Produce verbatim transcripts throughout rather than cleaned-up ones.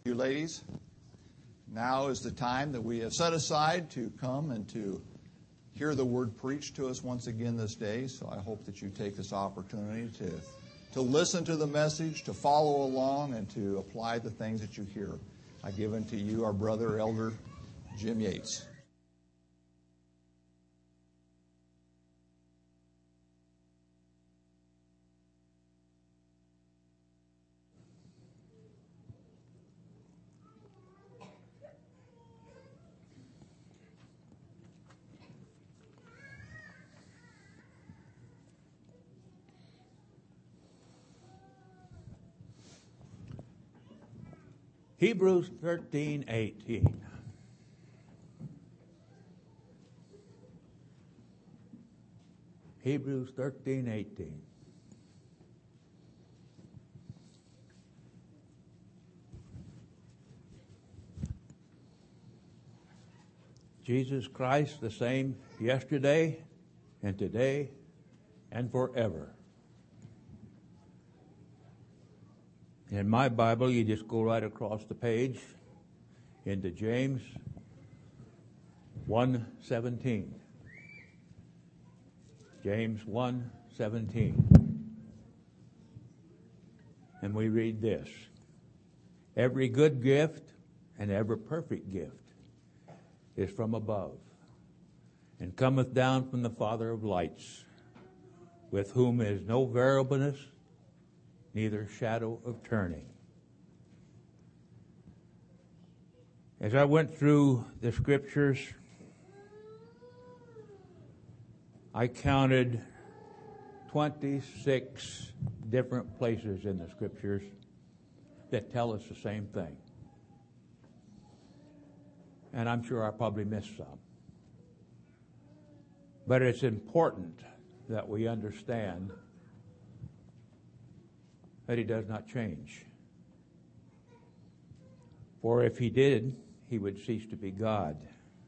You ladies, now is the time that we have set aside to come and to hear the word preached to us once again this day. So I hope that you take this opportunity to, to listen to the message, to follow along, and to apply the things that you hear. I give unto you our brother, Elder Jim Yates. Hebrews thirteen eighteen. Hebrews thirteen eighteen. Jesus Christ the same yesterday and today and forever. In my Bible, you just go right across the page into James one seventeen. James one seventeen. And we read this: every good gift and every perfect gift is from above, and cometh down from the Father of lights, with whom is no variableness, neither shadow of turning. As I went through the scriptures, I counted twenty-six different places in the scriptures that tell us the same thing. And I'm sure I probably missed some. But it's important that we understand that he does not change. For if he did, he would cease to be God.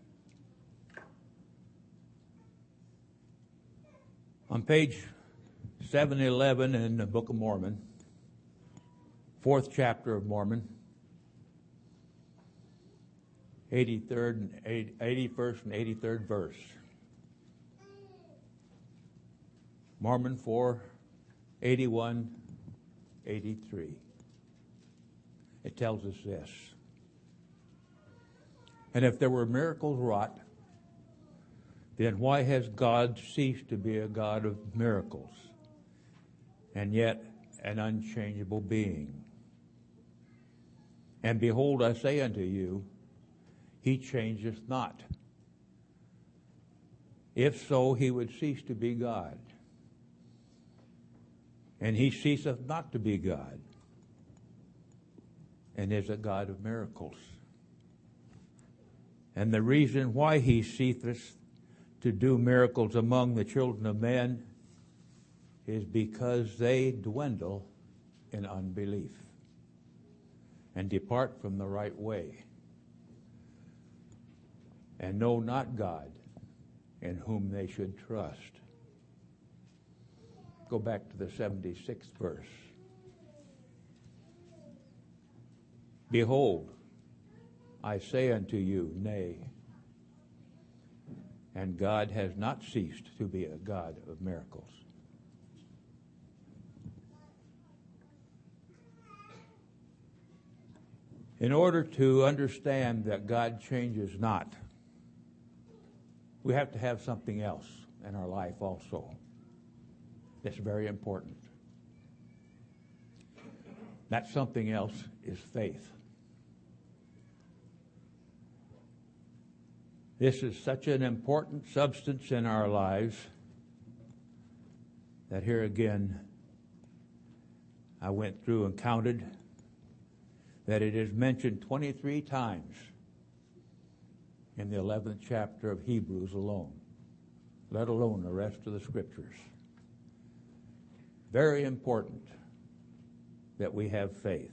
On page seven eleven in the Book of Mormon, fourth chapter of Mormon, eighty-third and eighty-first and eighty-third verse. Mormon four, eighty-one, eighty-three. It tells us this: and if there were miracles wrought, then why has God ceased to be a God of miracles, and yet an unchangeable being? And behold, I say unto you, he changeth not. If so, he would cease to be God. And he ceaseth not to be God, and is a God of miracles. And the reason why he ceaseth to do miracles among the children of men is because they dwindle in unbelief and depart from the right way, and know not God, in whom they should trust. Go back to the seventy-sixth verse. Behold, I say unto you, nay. And God has not ceased to be a God of miracles. In order to understand that God changes not, we have to have something else in our life also. That's very important. That something else is faith. This is such an important substance in our lives that here again, I went through and counted that it is mentioned twenty-three times in the eleventh chapter of Hebrews alone, let alone the rest of the scriptures. Very important that we have faith.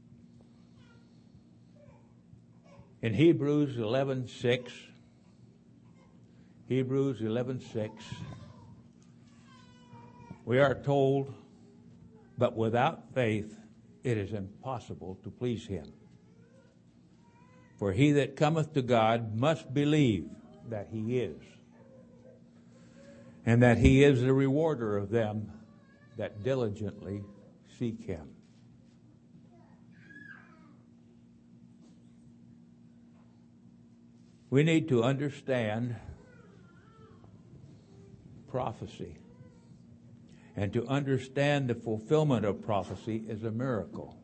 In Hebrews eleven six, Hebrews eleven six, we are told, but without faith it is impossible to please him. For he that cometh to God must believe that he is, and that he is the rewarder of them that diligently seek him. We need to understand prophecy. And to understand the fulfillment of prophecy is a miracle.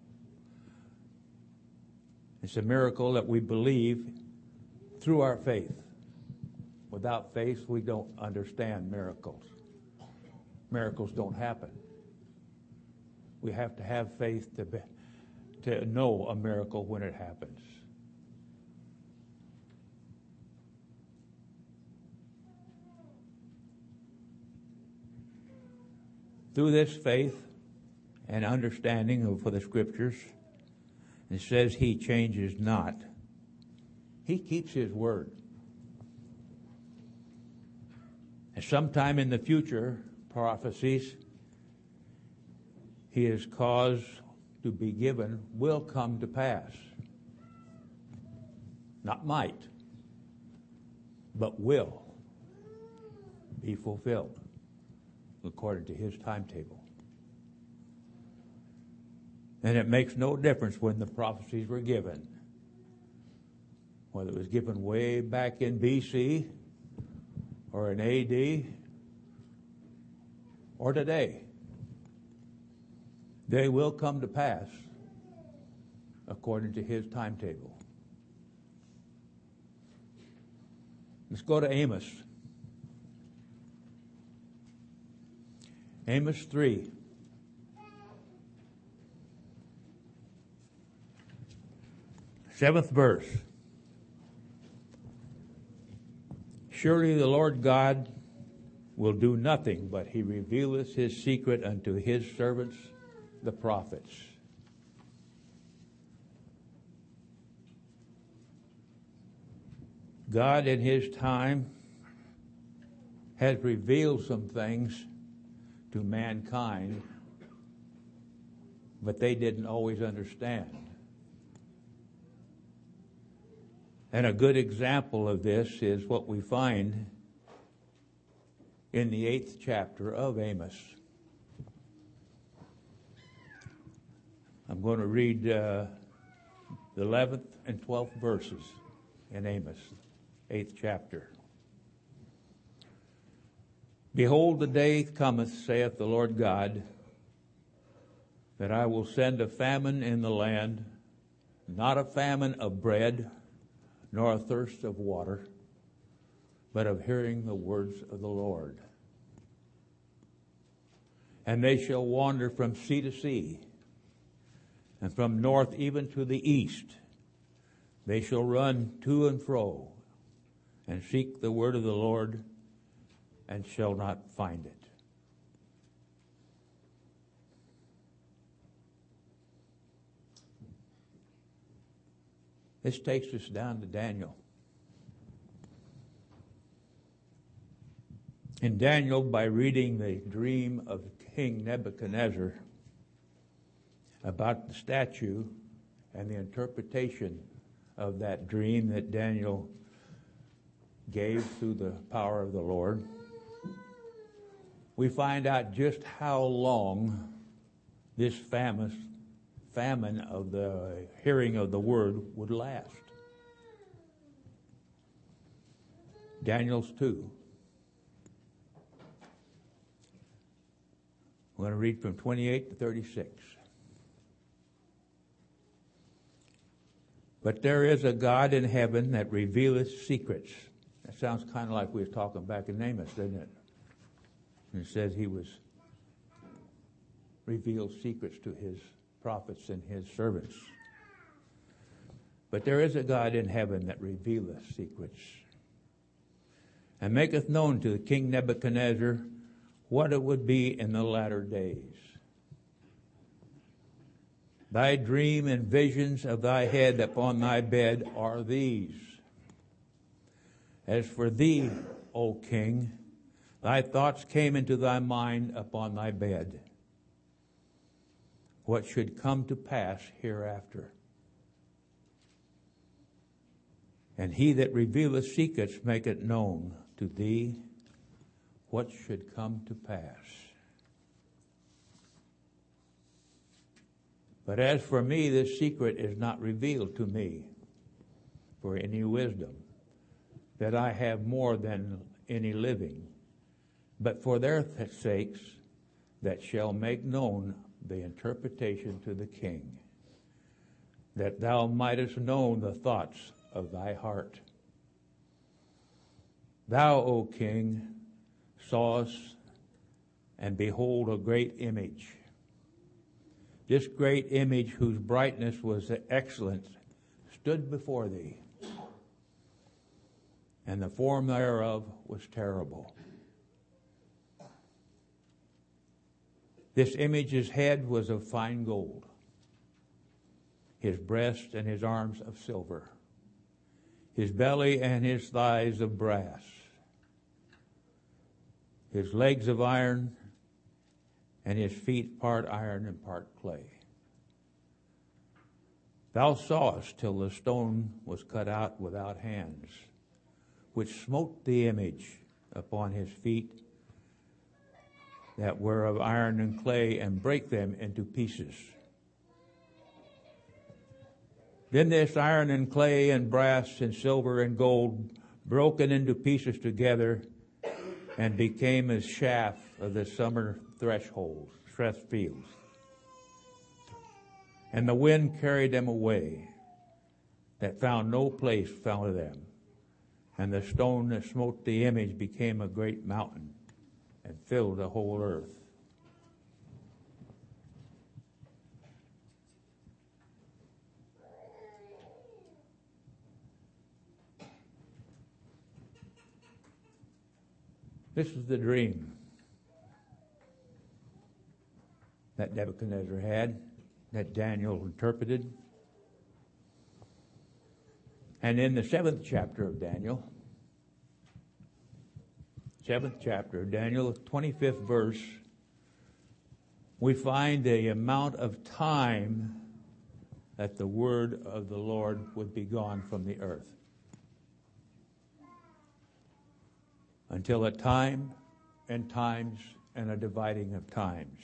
It's a miracle that we believe through our faith. Without faith, we don't understand miracles. Miracles don't happen. We have to have faith to be, to know a miracle when it happens. Through this faith and understanding of the Scriptures, it says he changes not. He keeps his word. And sometime in the future, prophecies he has caused to be given will come to pass. Not might, but will be fulfilled according to his timetable. And it makes no difference when the prophecies were given, whether it was given way back in B C or in A D or today. They will come to pass according to his timetable. Let's go to Amos. Amos three. Seventh verse. Surely the Lord God will do nothing, but he revealeth his secret unto his servants, the prophets. God in his time has revealed some things to mankind, but they didn't always understand. And a good example of this is what we find in the eighth chapter of Amos. I'm going to read uh, the eleventh and twelfth verses in Amos, eighth chapter. Behold, the day cometh, saith the Lord God, that I will send a famine in the land, not a famine of bread, nor a thirst of water, but of hearing the words of the Lord. And they shall wander from sea to sea, and from north even to the east. They shall run to and fro, and seek the word of the Lord, and shall not find it. This takes us down to Daniel. In Daniel, by reading the dream of King Nebuchadnezzar about the statue and the interpretation of that dream that Daniel gave through the power of the Lord, we find out just how long this famous famine of the hearing of the word would last. Daniel's two. I'm going to read from twenty-eight to thirty-six. But there is a God in heaven that revealeth secrets. That sounds kind of like we were talking back in Amos, doesn't it? And it says he was revealed secrets to his prophets and his servants. But there is a God in heaven that revealeth secrets, and maketh known to King Nebuchadnezzar what it would be in the latter days. Thy dream and visions of thy head upon thy bed are these. As for thee, O king, thy thoughts came into thy mind upon thy bed, what should come to pass hereafter. And he that revealeth secrets maketh known to thee what should come to pass. But as for me, this secret is not revealed to me for any wisdom, that I have more than any living, but for their sakes that shall make known the interpretation to the king, that thou mightest know the thoughts of thy heart. Thou, O king, sawest, and behold, a great image. This great image, whose brightness was excellent, stood before thee, and the form thereof was terrible. This image's head was of fine gold, his breast and his arms of silver, his belly and his thighs of brass, his legs of iron, and his feet part iron and part clay. Thou sawest till the stone was cut out without hands, which smote the image upon his feet that were of iron and clay, and brake them into pieces. Then this iron and clay and brass and silver and gold broken into pieces together, and became as chaff of the summer thresholds, thresh fields. And the wind carried them away, that found no place found them. And the stone that smote the image became a great mountain, and filled the whole earth. This is the dream that Nebuchadnezzar had, that Daniel interpreted. And in the seventh chapter of Daniel, seventh chapter of Daniel, twenty-fifth verse, we find the amount of time that the word of the Lord would be gone from the earth. Until a time and times and a dividing of times.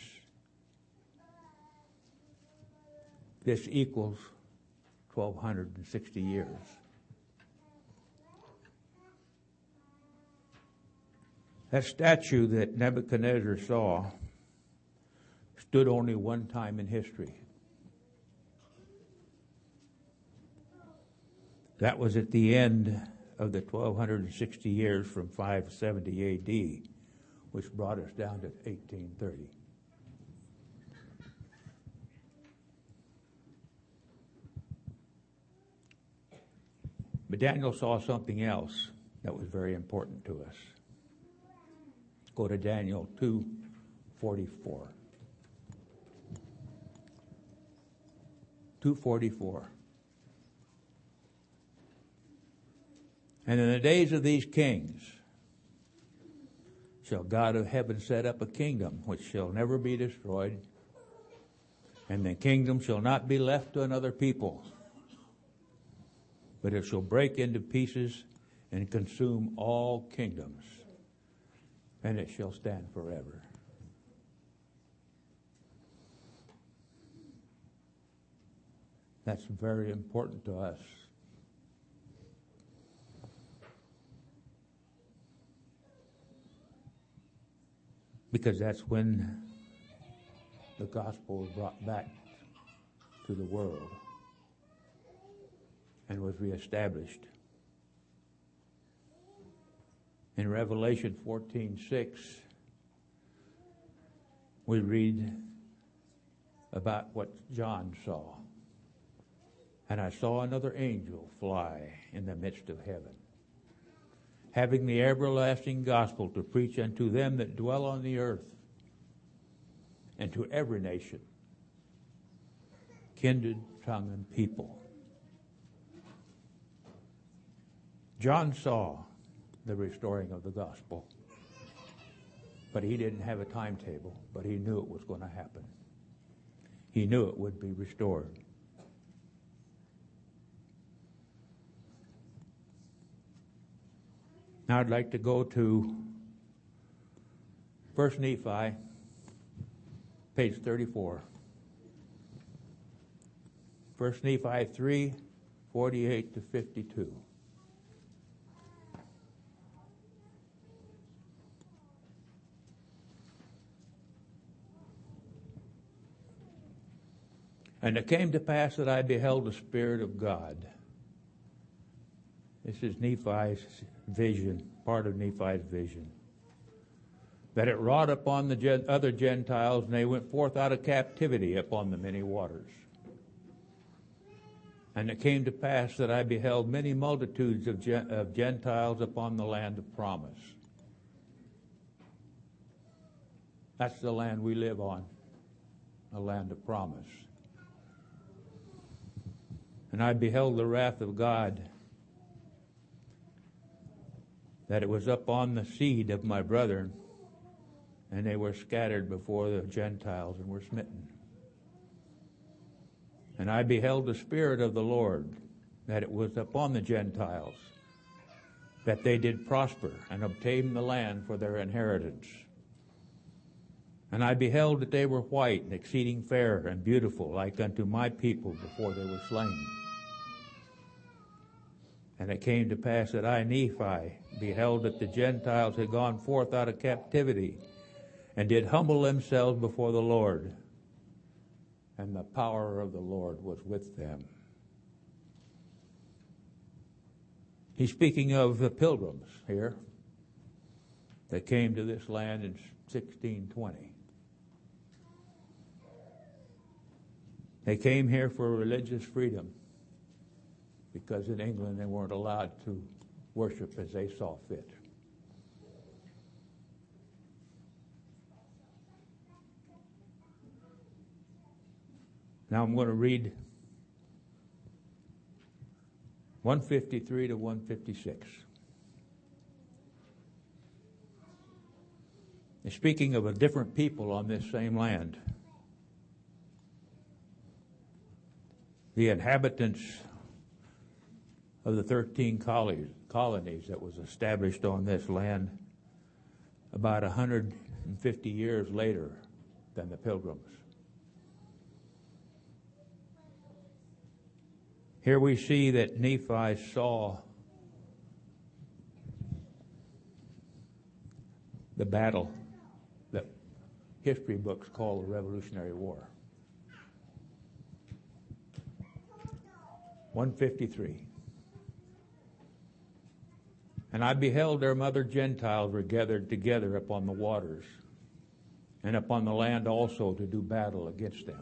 This equals twelve sixty years. That statue that Nebuchadnezzar saw stood only one time in history. That was at the end of the twelve sixty years from five seventy A D, which brought us down to eighteen thirty. But Daniel saw something else that was very important to us. Go to Daniel two forty-four. two forty-four. And in the days of these kings shall God of heaven set up a kingdom which shall never be destroyed, and the kingdom shall not be left to another people, but it shall break into pieces and consume all kingdoms, and it shall stand forever. That's very important to us. Because that's when the gospel was brought back to the world and was reestablished. In Revelation fourteen six, we read about what John saw. And I saw another angel fly in the midst of heaven, having the everlasting gospel to preach unto them that dwell on the earth, and to every nation, kindred, tongue, and people. John saw the restoring of the gospel, but he didn't have a timetable, but he knew it was going to happen. He knew it would be restored. Now I'd like to go to First Nephi, page thirty-four. First Nephi three, forty-eight to fifty-two. And it came to pass that I beheld the Spirit of God. This is Nephi's vision, part of Nephi's vision. That it wrought upon the gen- other Gentiles, and they went forth out of captivity upon the many waters. And it came to pass that I beheld many multitudes of, gen- of Gentiles upon the land of promise. That's the land we live on, a land of promise. And I beheld the wrath of God, that it was upon the seed of my brethren, and they were scattered before the Gentiles and were smitten. And I beheld the Spirit of the Lord, that it was upon the Gentiles, that they did prosper and obtain the land for their inheritance. And I beheld that they were white and exceeding fair and beautiful, like unto my people before they were slain. And it came to pass that I, Nephi, beheld that the Gentiles had gone forth out of captivity, and did humble themselves before the Lord, and the power of the Lord was with them. He's speaking of the pilgrims here that came to this land in sixteen twenty. They came here for religious freedom, because in England they weren't allowed to worship as they saw fit. Now I'm going to read one fifty-three to one fifty-six. It's speaking of a different people on this same land. The inhabitants of the thirteen colonies that was established on this land about one hundred fifty years later than the Pilgrims. Here we see that Nephi saw the battle that history books call the Revolutionary War. one fifty-three. And I beheld their mother Gentiles were gathered together upon the waters, and upon the land also to do battle against them.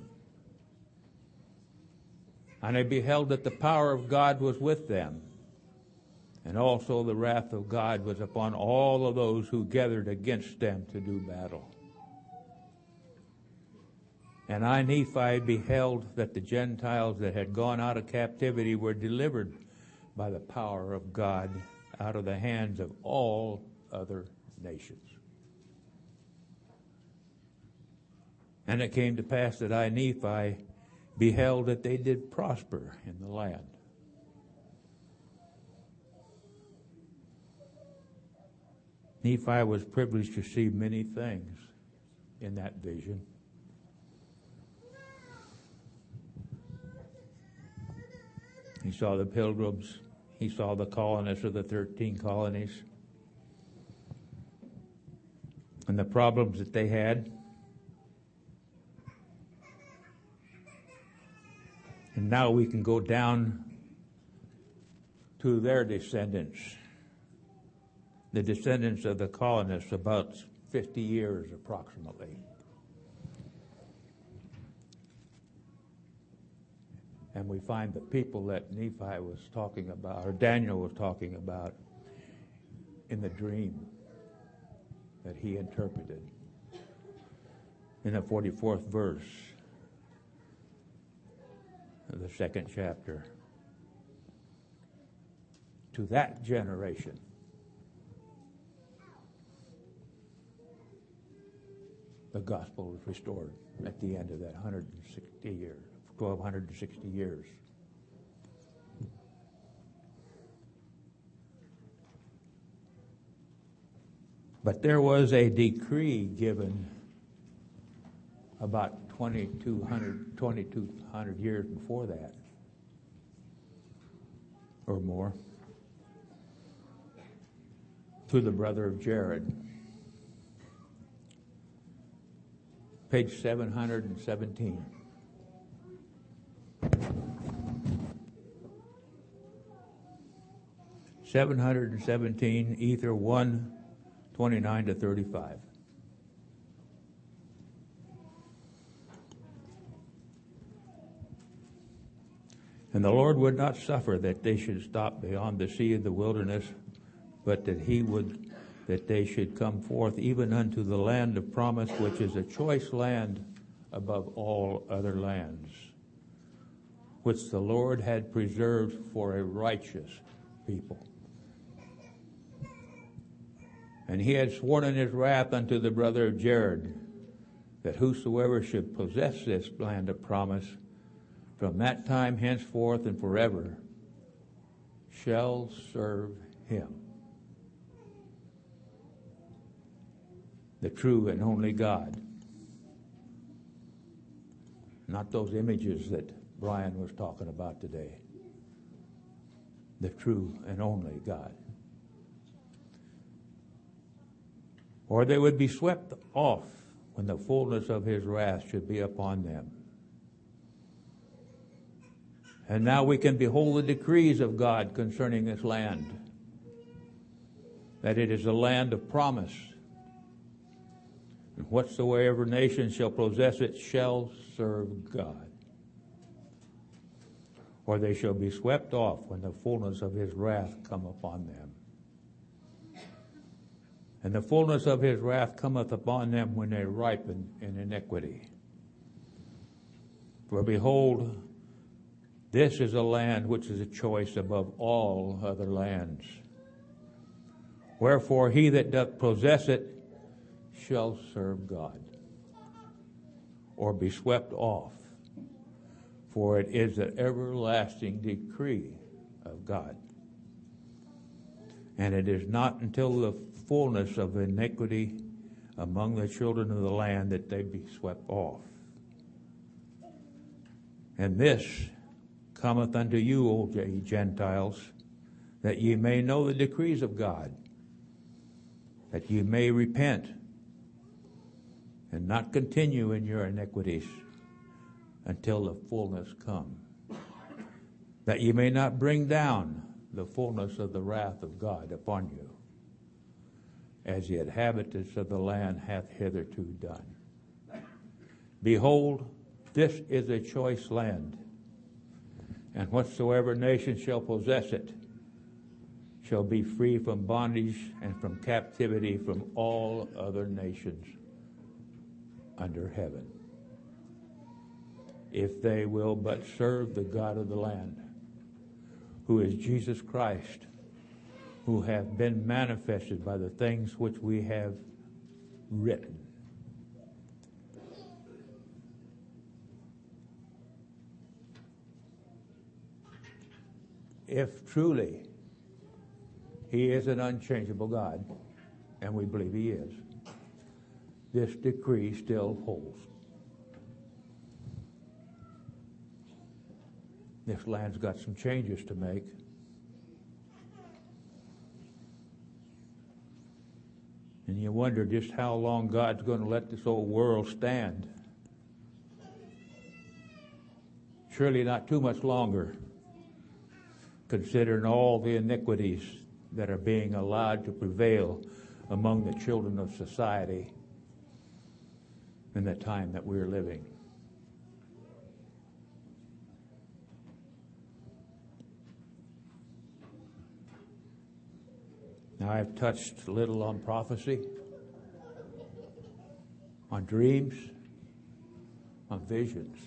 And I beheld that the power of God was with them, and also the wrath of God was upon all of those who gathered against them to do battle. And I, Nephi, beheld that the Gentiles that had gone out of captivity were delivered by the power of God out of the hands of all other nations. And it came to pass that I, Nephi, beheld that they did prosper in the land. Nephi was privileged to see many things in that vision. He saw the pilgrims. He saw the colonists of the thirteen colonies and the problems that they had. And now we can go down to their descendants, the descendants of the colonists, about fifty years approximately. And we find the people that Nephi was talking about, or Daniel was talking about, in the dream that he interpreted in the forty-fourth verse of the second chapter. To that generation, the gospel was restored at the end of that one hundred sixty years. twelve sixty years. But there was a decree given about twenty-two hundred years before that, or more, to the brother of Jared. Page seven hundred seventeen. seven hundred seventeen, Ether one, twenty-nine to thirty-five. And the Lord would not suffer that they should stop beyond the sea of the wilderness, but that he would, that they should come forth even unto the land of promise, which is a choice land above all other lands, which the Lord had preserved for a righteous people. And he had sworn in his wrath unto the brother of Jared, that whosoever should possess this land of promise, from that time henceforth and forever, shall serve him, the true and only God. Not those images that Brian was talking about today. The true and only God. Or they would be swept off when the fullness of his wrath should be upon them. And now we can behold the decrees of God concerning this land, that it is a land of promise, and whatsoever nation shall possess it shall serve God. Or they shall be swept off when the fullness of his wrath come upon them. And the fullness of his wrath cometh upon them when they ripen in iniquity. For behold, this is a land which is a choice above all other lands. Wherefore he that doth possess it shall serve God, or be swept off, for it is an everlasting decree of God. And it is not until the fullness of iniquity among the children of the land that they be swept off. And this cometh unto you, O ye Gentiles, that ye may know the decrees of God, that ye may repent and not continue in your iniquities until the fullness come, that ye may not bring down the fullness of the wrath of God upon you, as the inhabitants of the land hath hitherto done. Behold, this is a choice land, and whatsoever nation shall possess it shall be free from bondage and from captivity from all other nations under heaven, if they will but serve the God of the land, who is Jesus Christ, who have been manifested by the things which we have written. If truly he is an unchangeable God, and we believe he is, this decree still holds. This land's got some changes to make. And you wonder just how long God's going to let this old world stand. Surely not too much longer, considering all the iniquities that are being allowed to prevail among the children of society in the time that we're living. Now, I've touched a little on prophecy, on dreams, on visions.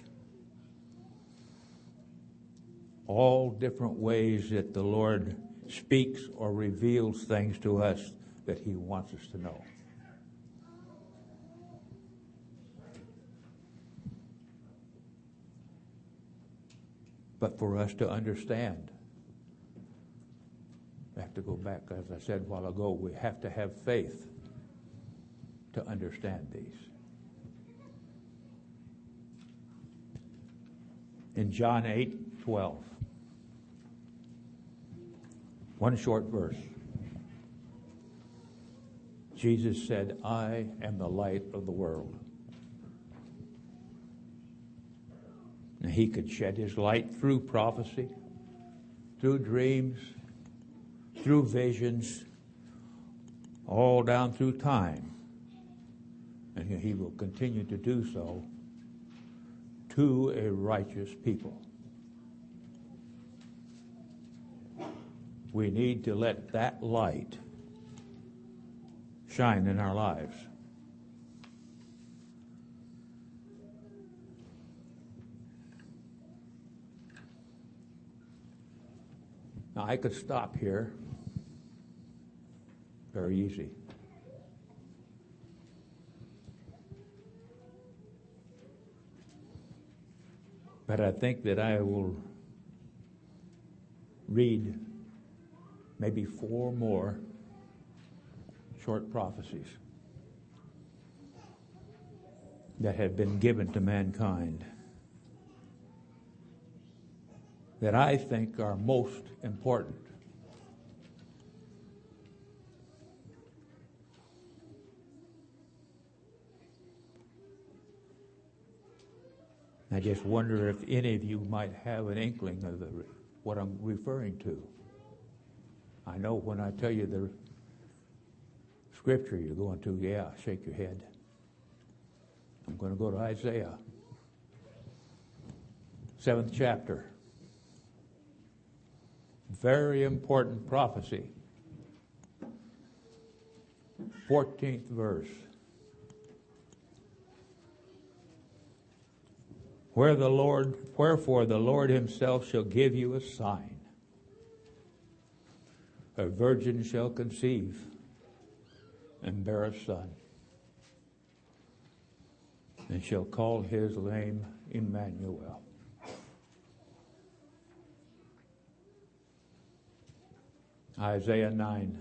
All different ways that the Lord speaks or reveals things to us that he wants us to know. But for us to understand, we have to go back, as I said a while ago, we have to have faith to understand these. In John eight twelve, one short verse, Jesus said, I am the light of the world. And he could shed his light through prophecy, through dreams, through visions, all down through time. And he will continue to do so to a righteous people. We need to let that light shine in our lives. Now, I could stop here. Very easy. But I think that I will read maybe four more short prophecies that have been given to mankind that I think are most important. I just wonder if any of you might have an inkling of the, what I'm referring to. I know when I tell you the scripture, you're going to, yeah, shake your head. I'm going to go to Isaiah, seventh chapter. Very important prophecy. fourteenth verse. Where the Lord, wherefore the Lord himself shall give you a sign. A virgin shall conceive and bear a son, and shall call his name Emmanuel. Isaiah nine,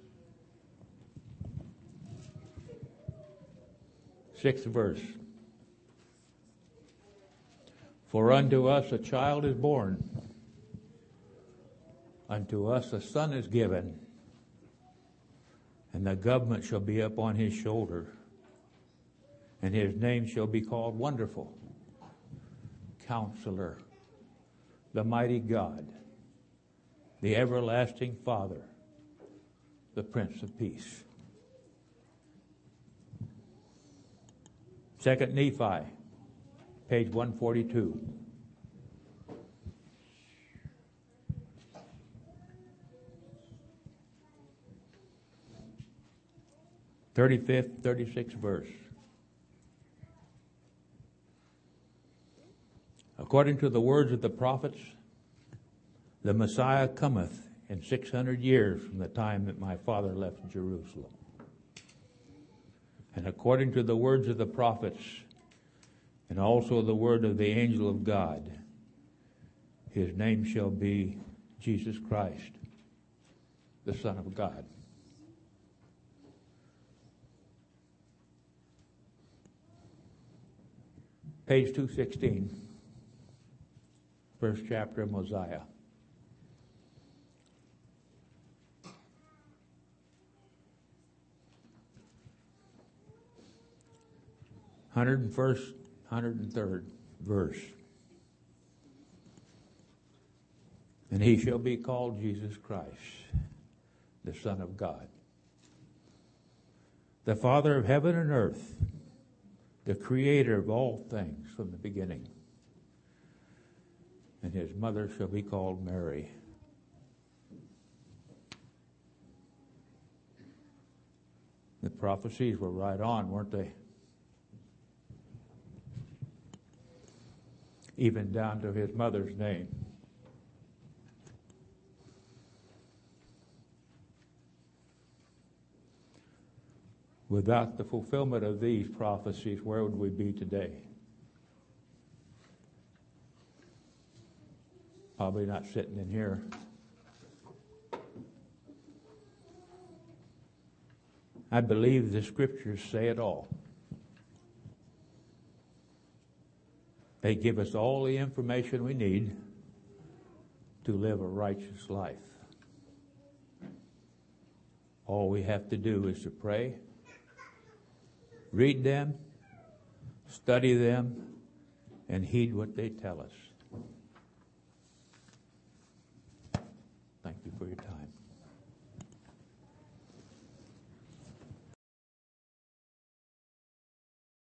sixth verse. For unto us a child is born, unto us a son is given, and the government shall be upon his shoulder, and his name shall be called Wonderful, Counselor, the Mighty God, the Everlasting Father, the Prince of Peace. Second Nephi, page one forty-two. thirty-fifth, thirty-sixth verse. According to the words of the prophets, the Messiah cometh in six hundred years from the time that my father left Jerusalem. And according to the words of the prophets, and also the word of the angel of God, his name shall be Jesus Christ, the Son of God. Page two sixteen, first chapter of Mosiah. one hundred first, one hundred third verse. And he shall be called Jesus Christ, the Son of God, the Father of heaven and earth, the creator of all things from the beginning. And his mother shall be called Mary. The prophecies were right on, weren't they? Even down to his mother's name. Without the fulfillment of these prophecies, where would we be today? Probably not sitting in here. I believe the scriptures say it all. They give us all the information we need to live a righteous life. All we have to do is to pray, read them, study them, and heed what they tell us. Thank you for your time.